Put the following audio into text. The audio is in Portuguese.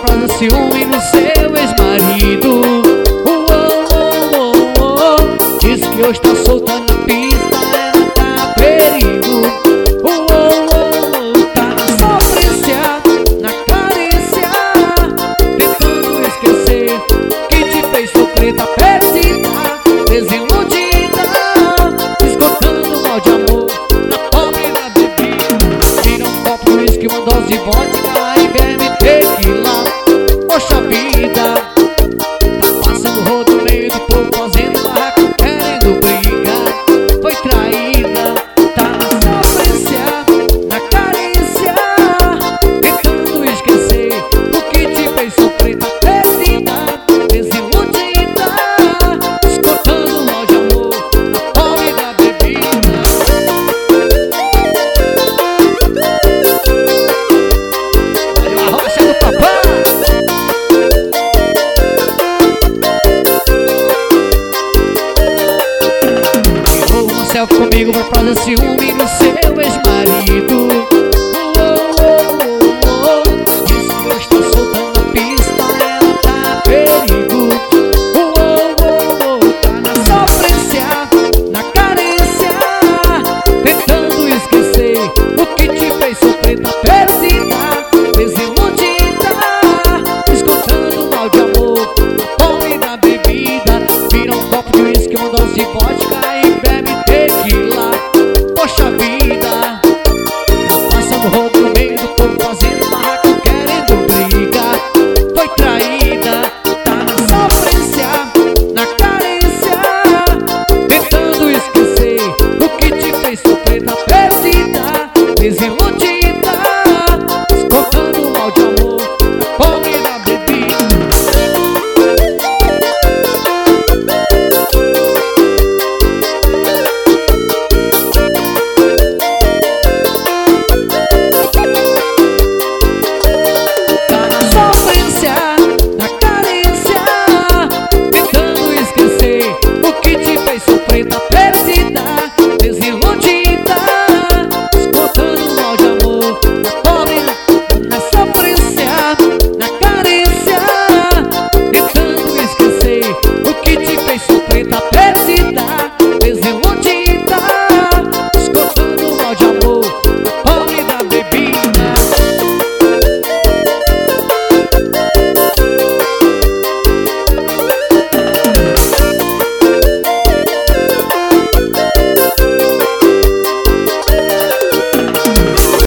fazer ciúme no seu ex-marido. Diz que hoje tá solta na pista, ela tá perigo. Tá na sofrência, na carícia, tentando esquecer que te fez sofrer, tá perdida, desiludida, escutando mal de amor na pobre na bebida. Tira um copo de uísque, uma dose de vodka e bebe tequila. Poxa vida, tá passando rodo no meio do povo, fazendo barraco, querendo brigar. Foi traída, tá na sofrência, na carícia, tentando esquecer o que te fez sofrer, tá perdida, desiludida, escutando mal de amor na pobre da bebida. Olha a rocha do papai. Tirou uma selfie comigo pra fazer ciúme no seu ex-marido. Diz que hoje tá solta na pista, ela tá perigo. Tá na sofrência, na carência, tentando esquecer o que te fez sofrer, tá perdida, desiludida, escutando mal de amor na pobre da bebida. Vira um copo de uísque, uma dose de vodka e bebe tequila. Poxa vida, passando roubo no meio do povo, fazendo barraco, querendo brigar. Foi traída, tá na sofrência, na carência, tentando esquecer o que te fez sofrer, tá perdida, desiludida, escutando mal de amor na pobre